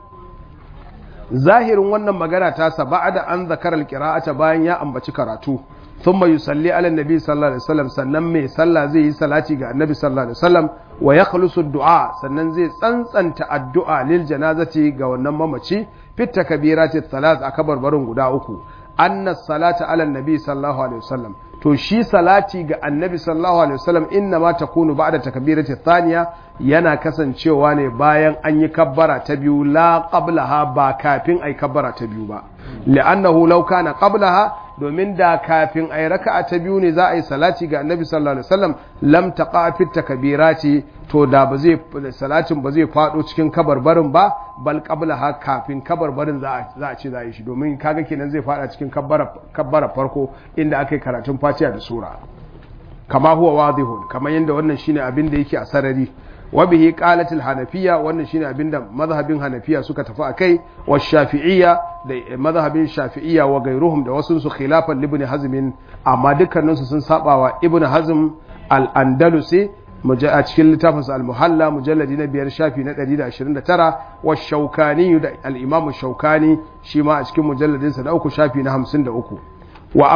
zahirin wannan magana ta sa ba'da an zakara al-qira'ata bayan ya ambaci karatu ثم يصلي على النبي صلى الله عليه وسلم sannan mai sallah zai yi salati ga annabi sallallahu alaihi wasallam wa yakhlusu du'a sannan zai tsantsanta addu'a lil janazati ga wannan mamaci fit takbirati thalath akabarbarun guda uku anna salata ala annabi sallallahu alaihi wasallam to shi salati ga annabi sallallahu alaihi wasallam inna ma takunu ba'da takbirati thaniya yana kasancewa ne bayan an yi kabbara ta biyu la qablaha ba kafin ai kabbara ta biyu ba li'annahu law kana qablaha domin da kafin ai raka'a ta biyu ne za a yi salati ga annabi sallallahu alaihi wasallam lam taqa fi takbirati to da ba zai salatin ba zai fado cikin kabarbarin ba bal qablaha kafin kabarbarin za a ce za a yi shi domin kaga kenan zai fada cikin kabbara farko inda aka yi karatun Fatiha da sura kama huwa wadihun kamar yanda wannan shine abin da yake a sarari wa bihi qalat al-hanafiyya wannan shine abinda mazhabin hanafiya suka tafi akai wa shafi'iyya da mazhabin shafi'iyya wa gairuhum da wasu su khilafan ibn hazm amma dukkanin su sun sabawa ibn hazm al-andalusi a cikin littafin sa al-muhalla mujalladi na 5 shafi na 129 wa shaukani da al-imam shaukani shi ma a cikin mujalladin sa da 3 shafi na 53 wa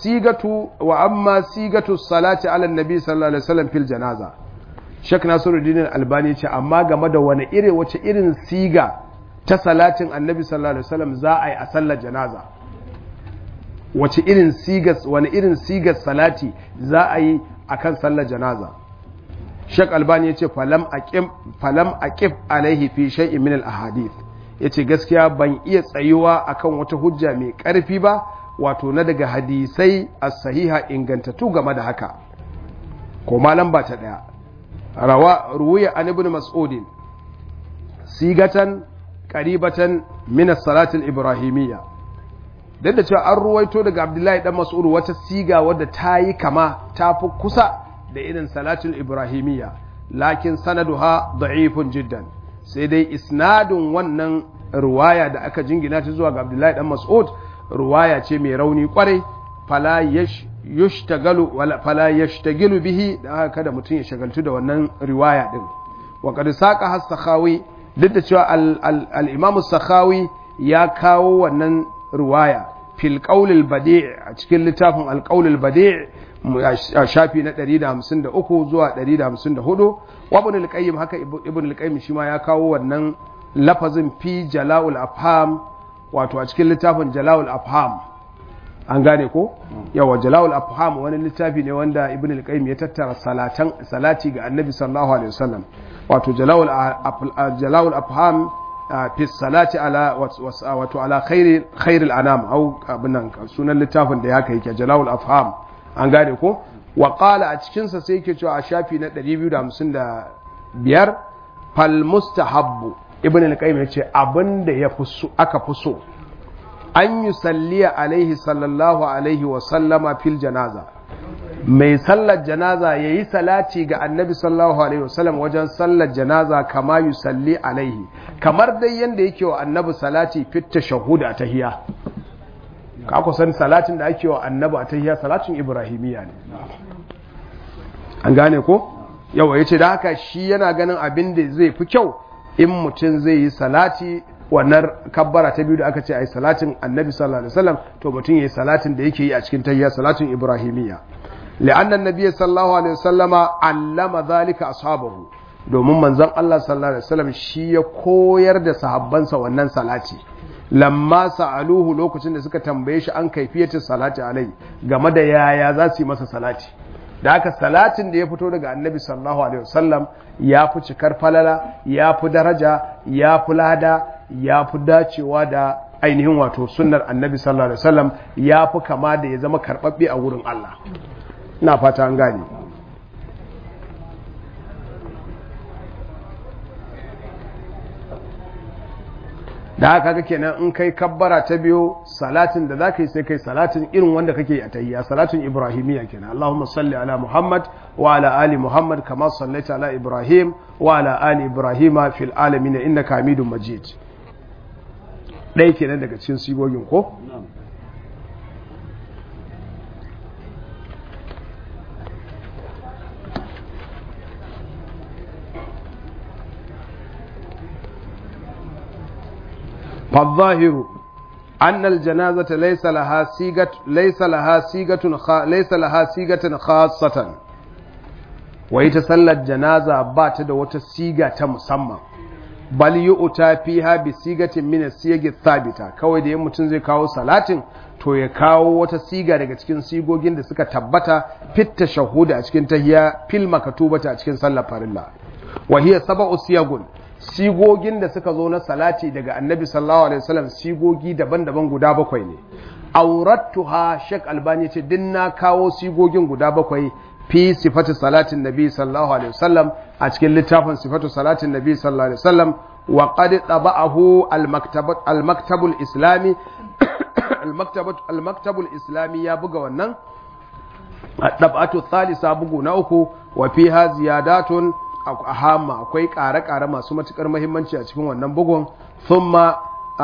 amma sigatu salati ala an-nabi sallallahu alaihi wasallam fil janaza Sheikh Nasiruddin Albani ce amma game da wace irin siga ta salatin Annabi sallallahu alaihi wasallam za a yi a sallar janaza wani irin sigar salati za a yi akan sallar janaza Sheikh Albani yace falam aqif alaihi fi shay'in min al-ahadith yace gaskiya ban iya tsayuwa akan wata hujja mai karfi ba wato na daga hadisai as-sahiha ingantattu game da haka ko malam ba ta daya ruwiya an ibn mas'udin sigatan qaribatan min as-salati al-ibrahimiyya da cewa an ruwaito daga Abdullahi dan Mas'ud wata siga wadda ta yi kama ta fi kusa da irin salatul ibrahimiyya lakin sanaduha da'ifun jiddan sai dai isnadun wannan ruwaya da aka jingina ta zuwa ga Abdullahi dan Mas'ud ruwaya ce mai rauni kwarai fala yashtagalu bihi da haka kada mutum ya shagaltu da wannan riwaya din wa qad saqa as-sakhawi duk da cewa al-imam as-sakhawi ya kawo wannan riwaya fil qawl al-badi' a cikin littafin al-qawl al-badi' shafi na 153 zuwa 154 wa ibn al-qayyim haka ibn al-qayyim shi ma ya kawo wannan lafazin fi jala'ul afham wato a cikin littafin jala'ul afham an gane ko yawa jala'ul afham wani littafi ne wanda ibn al-qayyim ya tattara salati ga annabi sallallahu alaihi wasallam wato jala'ul afham fi salati ala wato ala khairil anam au abinan sunan littafin da yake jala'ul afham an gane ko wa qala a cikin sa sai yake cewa a shafi na 255 fal mustahabbu ibn al-qayyim ya ce abinda aka fi so an yi salliya alaihi sallallahu alaihi wasallama fil janaza mai sallar janaza ya yi salati ga annabi sallallahu alaihi wasallam wajen sallar janaza kama yi salli alaihi kamar dai yadda yake wa annabi salati fitta shahuda a tahiya ka kusan salatin da ake wa annabi a tahiya salatin ibrahimiyya ne an gane ko yawa ya ce da haka shi yana ganin abin da zai fi kyau in mutum zai yi salati wannan kabbara ta biyu da aka ce ai salatin annabi sallallahu alaihi wasallam to mutum yayi salatin da yake yi a cikin tahiyya salatin ibrahimiyya li'anna annabiyyi sallallahu alaihi wasallama allama zalika ashabahu domin manzon Allah sallallahu alaihi wasallam shi ya koyar da sahabbansa wannan salati lamma sa'aluhu lokacin da suka tambaye shi an kaifiyatin salati alai game da yaya za su yi masa salati da aka salatin da ya fito daga annabi sallallahu alaihi wasallam ya fi cikar falala ya fi daraja ya fi lada ya fi dacewa da ainihin wato sunnar annabi sallallahu alaihi wasallam ya fi kama da ya zama karɓaɓɓe a wurin Allah ina fata an gane da haka kake kenan in kai kabbara ta biyo salatin da zaka yi sai kai salatin irin wanda kake a tahiyya salatin ibrahimiyya kenan Allahumma salli ala Muhammad wa ala ali Muhammad kama sallaita ala Ibrahim wa ala ali Ibrahim fil alamin innaka Hamidum Majid dai kenan daga cikin sigogin ko فالظاهر أن الجنازة ليس لها صيغة خاصة ويتسلى الجنازة بات وتسيغة مسمى بل يؤتى فيها بصيغة من الصيغ الثابتة kawai da mutum zai kawo salatin to ya kawo wata siga daga cikin sigogin da suka tabbata fit tashahhud a cikin tahiyya fil makatubata a cikin sallar farilla wa hiya sab'u siyagun sigogin da suka zo na salati daga annabi sallallahu alaihi wasallam sigogi daban-daban guda 7 ne aurattuha shek albani ce din na kawo sigogin guda 7 fi sifatu salatin nabi sallallahu alaihi wasallam a cikin littafin sifatu salatin nabi sallallahu alaihi wasallam wa qad taba'ahu al-maktabul islami al-maktabul islami ya buga wannan at-tab'atu thalitha bugu na 3 wa fiha ziyadatun ahama akwai ƙare-ƙare masu matuƙar muhimmanci a cikin wannan bugun thumma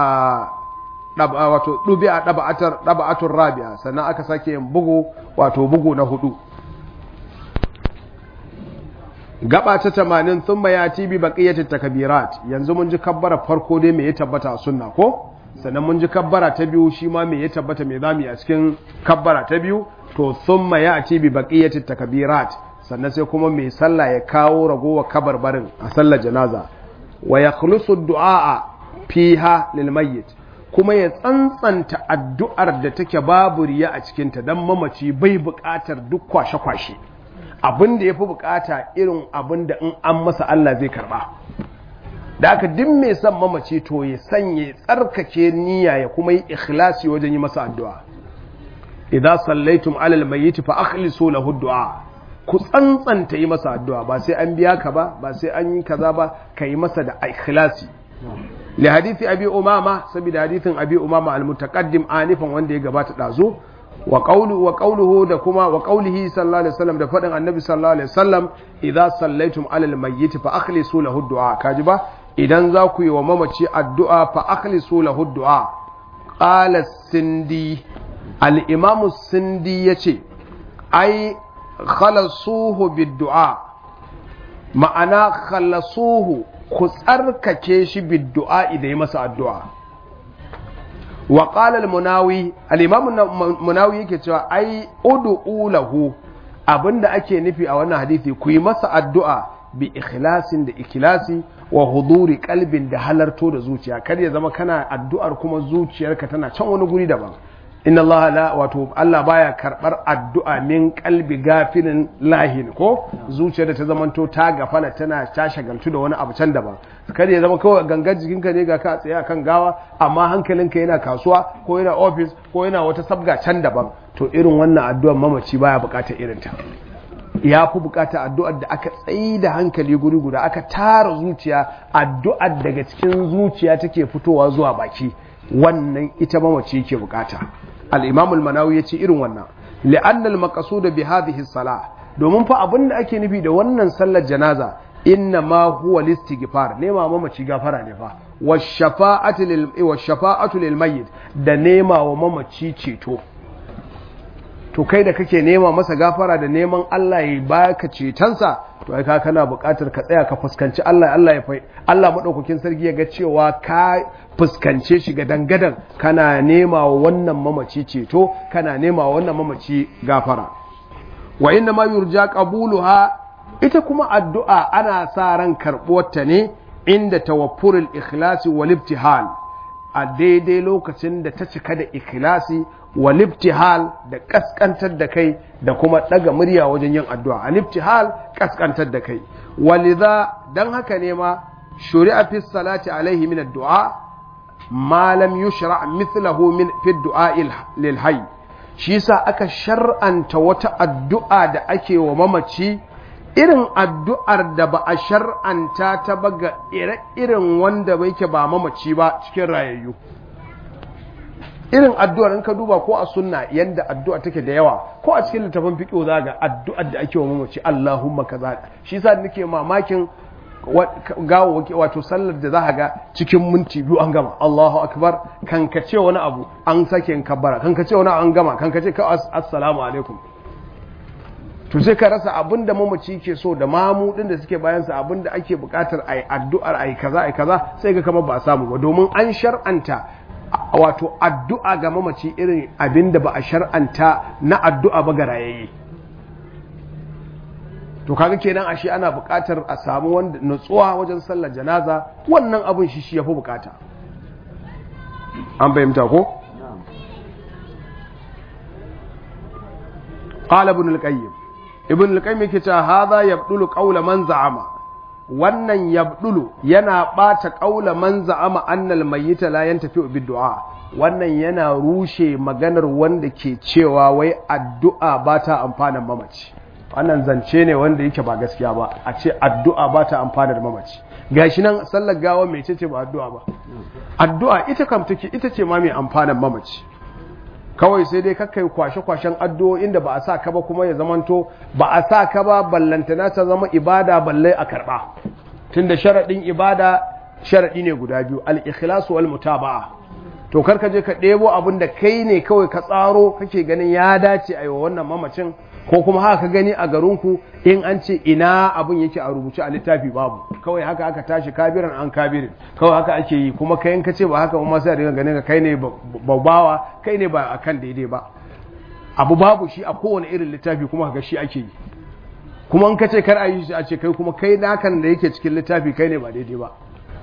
wato dubi a ɗaba'atul rabi'a sannan aka sake yin bugu wato bugu na 4 gaba ta 80 thumma yati bi baqiyatit takbirat yanzu mun ji kabbara farko dai me ya tabbata a sunna ko sannan mun ji kabbara ta biyu shi ma me ya tabbata me zamu yi a cikin kabbara ta biyu to thumma yati bi baqiyatit takbirat sannan sai kuma mai sallah ya kawo ragowa kabarbarin a sallar janaza wa yakhlusu du'a fiha lil mayyit kuma ya tsantsanta addu'ar da take babu riya a cikin ta dan mamaci bai buƙatar duk kwashe-kwashe abin da yafi buƙata irin abin da in an masa Allah zai karba da aka din mai son mamaci to ya sanye tsarkake niyya ya kuma yi ikhlasi wajen yi masa addu'a idza sallaitum alal mayyit fa akhlisu lahu du'a ku tsantsanta yi masa addu'a ba sai an biya ka ba sai an yi kaza ba ka yi masa da ikhlasi li hadithi abi umama saboda hadithin abi umama al-mutaqaddim anifan wanda ya gabata dazu wa qawluhu da kuma wa qawlihi sallallahu alaihi wasallam da fadin annabi sallallahu alaihi wasallam idza sallaitum alal mayyit fa akhlisu lahu du'a kaji ba idan za ku yi wa mamaci addu'a fa akhlisu lahu du'a qala sindi al-imam sindi yace ai khalasuhu biddu'a ma'ana khalasuhu ku tsarkake shi biddu'a idan yi masa addu'a wa qala al-munawi al-imam munawi yake cewa ai ud'u lahu abinda ake nufi a wannan hadisi ku yi masa addu'a bi ikhlasin da ikhlasi wa huduri qalbin da halarto da zuciya kar ya zama kana addu'ar kuma zuciyarka tana can wani guri daban inna Allah la wato Allah baya karbar addu'a min qalbi gafilin lahin ko zuciyar da ta zamanto ta gafala tana ta shagaltu da wani abu can daban kada ya zama kawai gangan jikinka ne ga ka tsaye akan gawa amma hankalinka yana kasuwa ko yana office ko yana wata sabga can daban to irin wannan addu'ar mamaci baya bukatar irin ta ya fi bukata addu'ar da aka tsayi da hankali guri guda aka tara zuciya addu'ar daga cikin zuciya take fitowa zuwa baki wannan ita mamaci yake bukata al-imam al-manawi yace irin wannan li'anna al-maqsud bi hadhihi as-salah domin fa abinda ake nufi da wannan sallar janaza inna ma huwa al-istighfar nema mamaci gafara ne fa washafa'atu lil mayyit da nema wa mamaci ceto to kai da kake nema masa gafara da neman Allah ya baka cetonsa to ai ka kana buƙatar ka tsaya ka fuskanci Allah madaukakin sarki ya ga cewa ka fuskance shi ga dangadan kana nema wa wannan mamaci ceto kana nema wa wannan mamaci gafara wa inna ma yurja qabuluha ita kuma addu'a ana sa ran karbuwarta ne inda tawaffurul ikhlasi wal ibtihal a daidai lokacin da ta cika da ikhlasi walibtihal da kaskantar da kai da kuma daga murya wajen yin addu'a alibtihal kaskantar da kai walidha dan haka ne ma shuri'a fi salati alaihi min addu'a ma lam yushra' mithluhu min fi addu'a lil hayy shi yasa aka shar'anta wata addu'a da ake wa mamaci irin addu'ar da ba a shar'anta ta ba ga irin wanda yake ba mamaci ba cikin rayayyu irin addu'ar in ka duba ko a sunna yanda addu'a take da yawa ko a cikin littafin fiqh za ga addu'ar da ake wa mamaci Allahumma kaza shi yasa nake mamakin gawo wato sallar da za ga cikin minti biyu an gama Allahu akbar kan ka ce wani abu an sake in kabbara kan ka ce wani an gama kan ka ce ka assalamu alaikum to sai ka rasa abinda mamaci ke so da mamu din da suke bayan sa abinda ake bukatar ai addu'ar ai kaza sai ga kamar ba samu ba domin an shar'anta wato addu'a ga mamaci irin abinda ba a shar'anta na addu'a ba ga rayayye to kaga kenan ashe ana buƙatar a samu wanda nutsuwa wajen sallar janaza wannan abun shi yafi buƙata an bayyana ko qala ibn al-qayyim yake cewa hadha yabdulu qawla man za'ama wannan yabdulu yana bata qawla man za'ama annal mayyita la yantafi bid-du'a wannan yana rushe maganar wanda ke cewa wai addu'a ba ta amfanan mamaci wannan zance ne wanda yake ba gaskiya ba a ce addu'a ba ta amfanar mamaci gashi nan sallar gawa mai ce ba addu'a ba addu'a ita kam take ita ce ma mai amfanan mamaci kawai sai dai kakkai kwashe-kwashen addu'o'in da ba a sa ka ba kuma ya zamanto ba a sa ka ba ballantana ta zama ibada balle a karba tunda sharadin ibada sharadi ne guda biyu al-ikhlas wal mutaba'a to karka je ka ɗebo abin da kai ne kawai ka tsaro kake ganin ya dace a yi wa wannan mamacin ko kuma haka ka gani a garinku in an ce ina abin yake a rubuce a littafi babu kawai haka aka tashi kabiran an kabirin kawai haka ake yi kuma kai ka ce ba haka kuma sai a dinga ganin ka kai ne babbawa kai ne ba akan daidai ba abu babu shi a kowane irin littafi kuma haka shi ake yi kuma in ka ce kar a yi shi a ce kai kuma kai nakan da yake cikin littafi kai ne ba daidai ba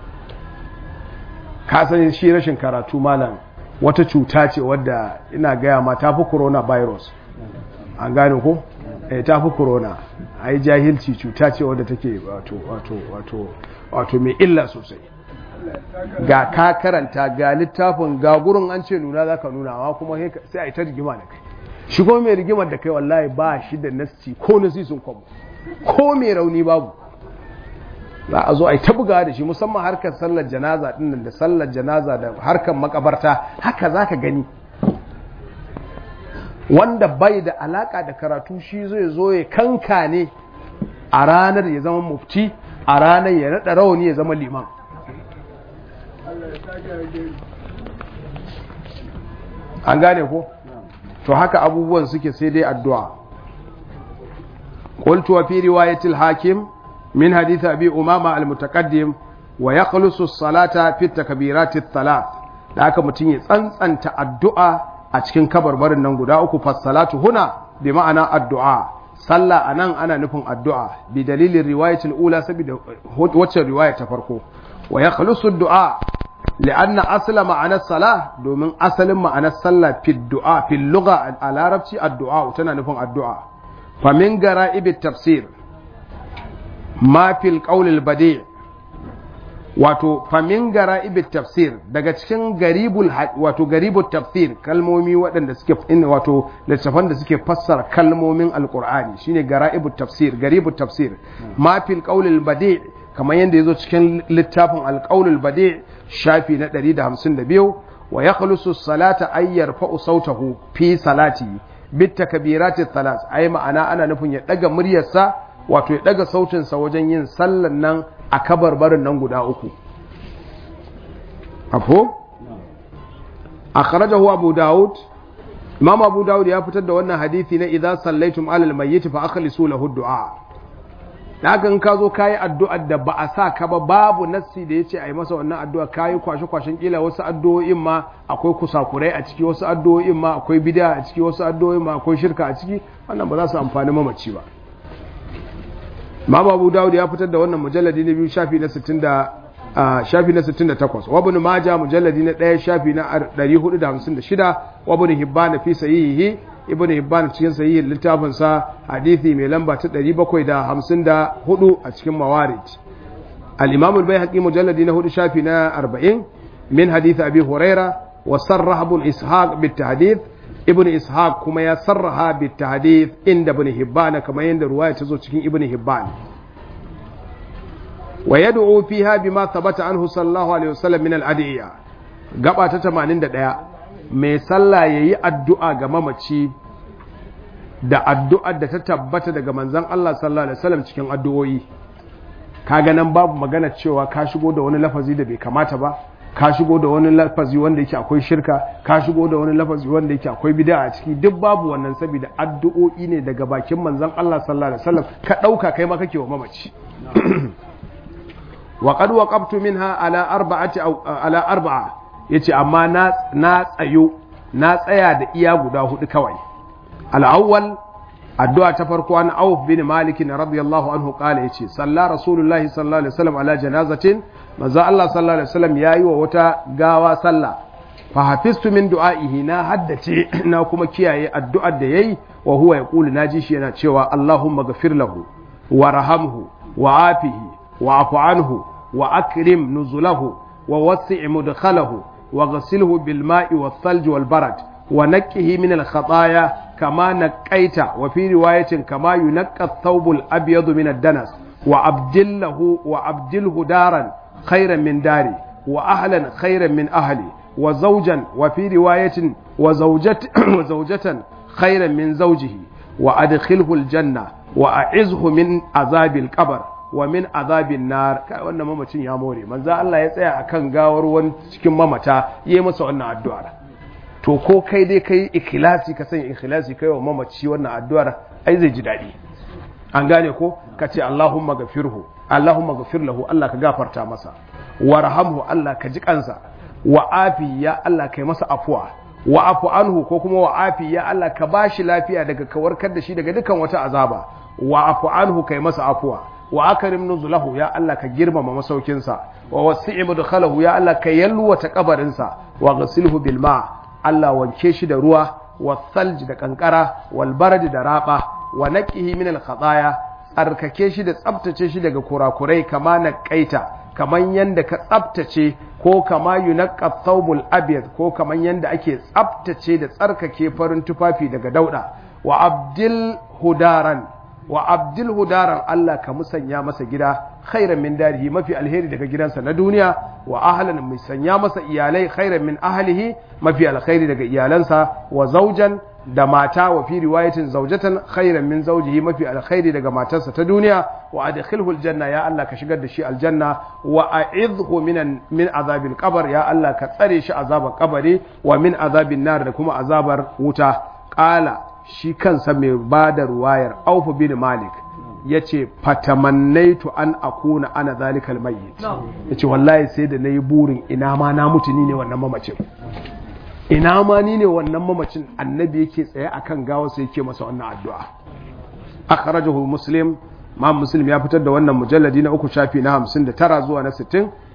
ka sani shi rashin karatu malam wata cuta ce wadda ina gaya ma ta fi coronavirus an gane ko ta fi corona ai jahilci cuta ce wadda take wato mai illa sosai ga ka karanta ga littafin ga gurin an ce nuna zaka nuna amma kuma sai a yi ta rigima da kai shi kuma mai rigimar da kai wallahi ba shi da nasci ko nasi sun kwamo ko mai rauni babu za a zo a yi ta buga da shi musamman harkar sallar janaza dinnan da sallar janaza da harkar makabarta haka za ka gani wanda bai da alaka da karatu shi zai zo ya kanka ne a ranar ya zama mufti a ranar ya naɗa rawani ya zama liman an gane ko to haka abubuwan suke sai dai addu'a qultu wa fi riwayatil hakim من حديث أبي أمامة المتقدم ويخلص الصلاة في التكبيرات الثلاث لذلك متين أنت الدعاء أتكن كبر برن نقول فالصلاة هنا بمعنى الدعاء صلى أنا نفهم الدعاء بدليل الرواية الأولى سبب وجه الرواية تفرقه ويخلص الدعاء li'anna asla ma'anar salah domin asalin ma'anar sallah fi du'a fi lugha a larabci addu'a tana nufin addu'a fa min gara'ib tafsir ma fil qawl al badi' wato fa min gara'ib tafsir daga cikin garibut tafsir kalmomi waɗanda suke wato littafan da suke fassara kalmomin alqur'ani shine garibut tafsir ma fil qawl al badi' kamar yadda yazo cikin littafin al qawl al badi' shafi na 152 wa yakhlusu salata ay yarfa'u sautahu fi salati bit takbirati thalath ay ma'ana ana nufin ya daga muryarsa wato ya daga sautin sa wajen yin sallan nan a kabarbarin nan guda uku afo akhrajahu abu daud imam abu daud ya fitar da wannan hadisi na idza sallaitum alal mayyit fa akhlisu lahu du'a daga ka zo kayi addu'ar da ba a sa ka ba babu nassi da yace ai masa wannan addu'a kayi kwashe kila wasu addu'o'in ma akwai kusakurai a ciki wasu addu'o'in ma akwai bid'a a ciki wasu addu'o'in ma akwai shirka a ciki wannan ba za su amfani mamaci ba Imam Abu Dawud ya fitar da wannan mujalladi na 2 shafi na 68 wa Ibn Majah mujalladi na 1 shafi na 456 wa Ibn Hibban fi sahihi Ibn Hibban cikin sahihin littafin sa hadisi mai lamba ta 754 a cikin Mawarid al-Imam al-Baihaqi mujalladi na 4 shafi na 40 min hadith Abi Huraira wa sarraha Ibn Ishaq bit-tahdith Ibn Ishaq kuma ya sarraha bit-tahdith inda Ibn Hibban kamar yanda ruwaya ta zo cikin Ibn Hibban wa yad'u fiha bima thabata anhu sallallahu alaihi wasallam min al-adiyya gaba ta 81 mai sallah yayi addu'a ga mamaci da addu'ar da ta tabbata daga manzon Allah sallallahu alaihi wasallam cikin addu'o'i kaga nan babu magana cewa ka shigo da wani lafazi da bai kamata ba ka shigo da wani lafazi wanda yake akwai shirka ka shigo da wani lafazi wanda yake akwai bid'a a ciki duk babu wannan saboda addu'o'i ne daga bakin manzon Allah sallallahu alaihi wasallam ka dauka kai ma kake wa mamaci wa qad waqaftu minha ala arba'a yace amma na tsaya da iya guda hudu kawai al-awwal addu'a ta farko an Auf bin Malik radiyallahu anhu kala yace salla rasulullahi sallallahu alaihi wasallam ala janazatin manzo Allah sallallahu alaihi wasallam yayi wa wata gawa sallah fa hafiztu min du'aihi na haddace na kuma kiyaye addu'ar da yayi wa huwa yaqulu naji shi yana cewa Allahumma ghafir lahu warhamhu wa'afihi wa'fu anhu wa akrim nuzulahu wa wasi' mudkhalahu wa ghsilhu bil ma'i wath thalj wal barad wa nakkihi min al khataaya kama naqaita wa fi riwayatin kama yunqqa ath-thawb al abyad min ad-danas wa abdilhu daran khayran min dari wa ahlan khayran min ahli wa zawjan wa fi riwayatin wa zawjatan khayran min zawjihi wa adkhilhu al janna wa a'izhu min azabil qabr wa min azabin nar kai wannan mamacin ya more manzo Allah ya tsaya akan gawar wani cikin mamata yayi masa wannan addu'ar to ko kai dai kai ikhlasi ka sanya ikhlasi kai wa mamaci wannan addu'ar ai zai ji dadi an gane ko kace Allahumma ghafirhu Allahumma ghafir lahu Allah ka gafarta masa warhamhu Allah ka ji kansa wa afi ya Allah kai masa afwa wa afu anhu ko kuma wa afi ya Allah ka bashi lafiya daga kawarkar da shi daga dukan wata azaba wa afu anhu kai masa afwa wa akrim nuzulahu ya Allah ka girmama masaukinsa wa wasi'i mudkhalahu ya Allah ka yalwata kabarinsa wa ghasilhu bil ma Allah wanke shi da ruwa wa thalj da kankara wal barad da raba wa naqihi min al khataaya tsarkake shi da tsaftace shi daga kurakurai kama na kaita kaman yanda ka tsaftace ko kama yunqqa thawbul abyad ko kaman yanda ake tsaftace da tsarkake farin tufafi daga dauda wa abdil hudaran Allah ka musanya masa gida khairan min darihi mafi alheri daga gidansa na duniya wa ahlan musanya masa iyalai khairan min ahlihi mafi alkhairi daga iyalansa wa zawjan da mata wa fi riwayatin zawjatan khairan min zawjihi mafi alkhairi daga matarsa ta duniya wa adkhilhu aljanna ya Allah ka shigar da shi aljanna wa a'idhu min azabil qabr ya Allah ka tsare shi azabar kabari wa min azabin nar da kuma azabar wuta qala shi kansa mai ba da ruwayar Auf bin Malik ya ce fatamannaitu an akuna ana zalikal mayyit ya ce wallahi sai da na yi burin ina ma na mutu ni ne wannan mamacin ina ma ni ne wannan mamacin annabi yake tsaye akan gawarsa yake masa wannan addu'a akhrajahu muslim ma muslim ya fitar da wannan mujalladi na 3 shafi na 59 zuwa na 60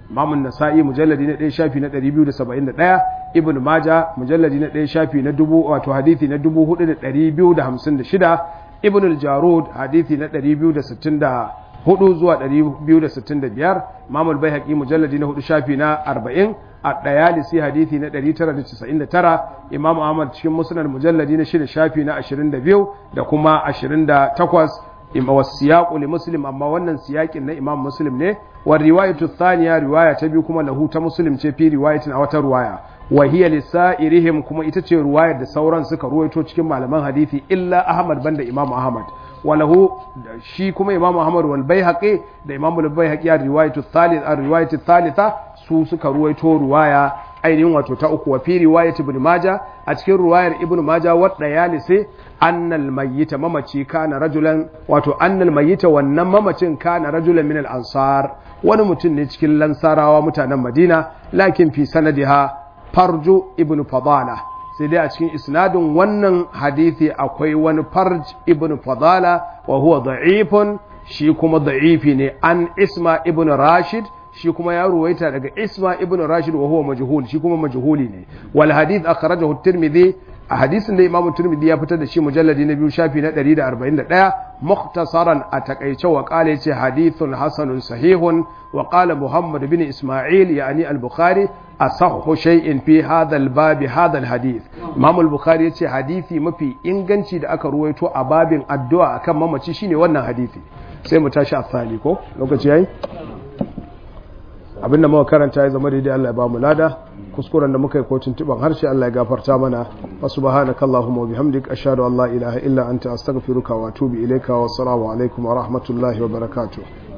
Imam an-Nasa'i mujalladi na 1 shafi na 271, Ibn Majah mujalladi na 1 shafi na 1000 wato hadisi na 4256, Ibn al-Jarud hadisi na 264 zuwa 265, Imam al-Baihaqi mujalladi na 4 shafi na 40, At-Tayalisi hadisi na 999, Imam Ahmad cikin Musnad mujalladi na 6 shafi na 22 da kuma 28, wasiyaqu li Muslim, amma wannan siyakin na Imam Muslim ne. Wa riwayatu thaniya, riwaya ta biyu kuma lahu ta Muslim ce fi riwayatin a wata riwaya, wa hiya lisairihim, kuma ita ce riwayar da sauran suka ruwaito cikin malaman hadisi illa Ahmad banda Imam Ahmad. Walahu shi kuma Imam Ahmad wal Baihaqi da Imam al-Baihaqi a riwayatu thalitha su suka ruwaito riwaya ainihin wato ta uku. Wa fi riwayat Ibn Majah, a cikin riwayar Ibn Majah wadda ya lise annal mayyita, mamaci kana rajulan, wato annal mayyita, wannan mamacin kana rajulan min al-ansar, wani mutum ne cikin lansarawa mutanen Madina, lakin fi sanadiha Farju ibn Fadala, sai dai a cikin isnadin wannan hadisi akwai wani Farj ibn Fadala wa huwa da'ifun, shi kuma da'ifi ne, an Isma ibn Rashid, shi kuma ya ruwaita daga Isma ibn Rashid wa huwa majhul, shi kuma majhuli ne. Wal hadith akhrajahu at-Tirmidhi, a hadisin da Imam Tirmidhi ya fitar da shi mujalladi na 2 shafi na 141, mukhtasaran a takaice, wa qala yace hadithun hasanun sahihun. Wa qala Muhammad bin Isma'il yani al-Bukhari asahhu shay'in fi hadha al-bab hadha al-hadith. Imam al-Bukhari yace hadisi mafi inganci da aka ruwaito a babin addu'a akan mamaci shine wannan hadisi. Sai mu tashi a tsali ko lokaci yayi. Abinda muka karanta ya zama daidai, Allah ya ba mu lada, kuskuren da muka yi ko tuntuban harshe Allah ya gafarta mana. Wa subhanakallahumma wa bihamdik ashhadu an la ilaha illa anta astaghfiruka wa atubu ilayka wa assalamu alaikum wa rahmatullahi wa barakatuh.